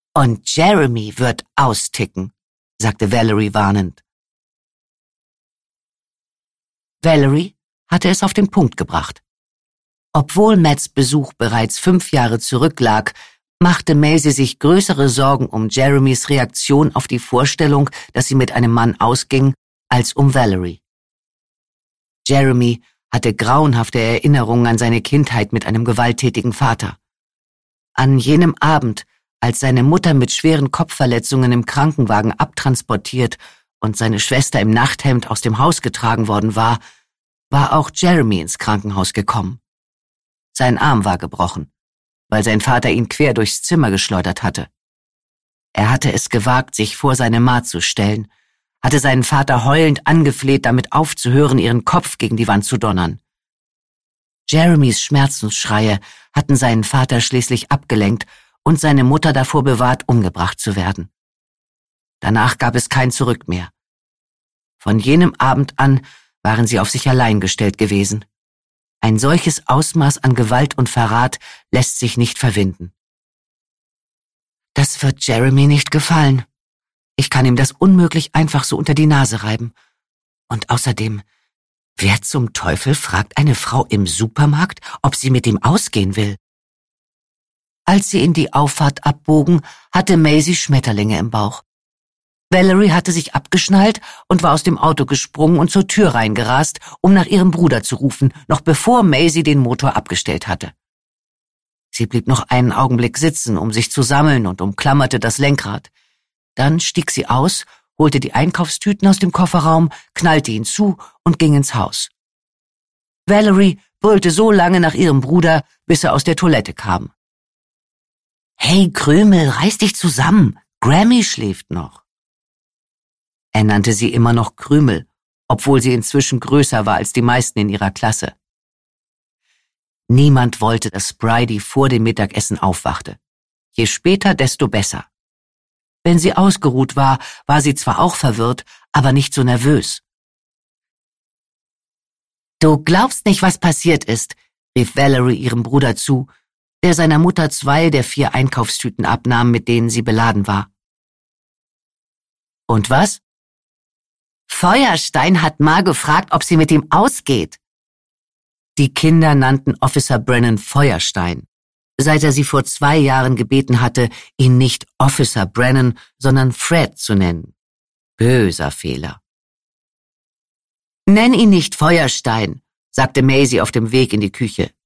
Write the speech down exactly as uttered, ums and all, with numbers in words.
Und Jeremy wird austicken, sagte Valerie warnend. Valerie hatte es auf den Punkt gebracht. Obwohl Matts Besuch bereits fünf Jahre zurücklag, machte Maisie sich größere Sorgen um Jeremys Reaktion auf die Vorstellung, dass sie mit einem Mann ausging, als um Valerie. Jeremy hatte grauenhafte Erinnerungen an seine Kindheit mit einem gewalttätigen Vater. An jenem Abend, als seine Mutter mit schweren Kopfverletzungen im Krankenwagen abtransportiert und seine Schwester im Nachthemd aus dem Haus getragen worden war, war auch Jeremy ins Krankenhaus gekommen. Sein Arm war gebrochen, weil sein Vater ihn quer durchs Zimmer geschleudert hatte. Er hatte es gewagt, sich vor seine Ma zu stellen, hatte seinen Vater heulend angefleht, damit aufzuhören, ihren Kopf gegen die Wand zu donnern. Jeremys Schmerzensschreie hatten seinen Vater schließlich abgelenkt und seine Mutter davor bewahrt, umgebracht zu werden. Danach gab es kein Zurück mehr. Von jenem Abend an waren sie auf sich allein gestellt gewesen. Ein solches Ausmaß an Gewalt und Verrat lässt sich nicht verwinden. Das wird Jeremy nicht gefallen. Ich kann ihm das unmöglich einfach so unter die Nase reiben. Und außerdem, wer zum Teufel fragt eine Frau im Supermarkt, ob sie mit ihm ausgehen will? Als sie in die Auffahrt abbogen, hatte Maisie Schmetterlinge im Bauch. Valerie hatte sich abgeschnallt und war aus dem Auto gesprungen und zur Tür reingerast, um nach ihrem Bruder zu rufen, noch bevor Maisie den Motor abgestellt hatte. Sie blieb noch einen Augenblick sitzen, um sich zu sammeln, und umklammerte das Lenkrad. Dann stieg sie aus, holte die Einkaufstüten aus dem Kofferraum, knallte ihn zu und ging ins Haus. Valerie brüllte so lange nach ihrem Bruder, bis er aus der Toilette kam. »Hey, Krümel, reiß dich zusammen! Grammy schläft noch!« Er nannte sie immer noch Krümel, obwohl sie inzwischen größer war als die meisten in ihrer Klasse. Niemand wollte, dass Bridie vor dem Mittagessen aufwachte. Je später, desto besser. Wenn sie ausgeruht war, war sie zwar auch verwirrt, aber nicht so nervös. »Du glaubst nicht, was passiert ist«, rief Valerie ihrem Bruder zu, der seiner Mutter zwei der vier Einkaufstüten abnahm, mit denen sie beladen war. »Und was?« »Feuerstein hat Ma gefragt, ob sie mit ihm ausgeht.« Die Kinder nannten Officer Brennan Feuerstein, seit er sie vor zwei Jahren gebeten hatte, ihn nicht Officer Brennan, sondern Fred zu nennen. Böser Fehler. »Nenn ihn nicht Feuerstein«, sagte Maisie auf dem Weg in die Küche.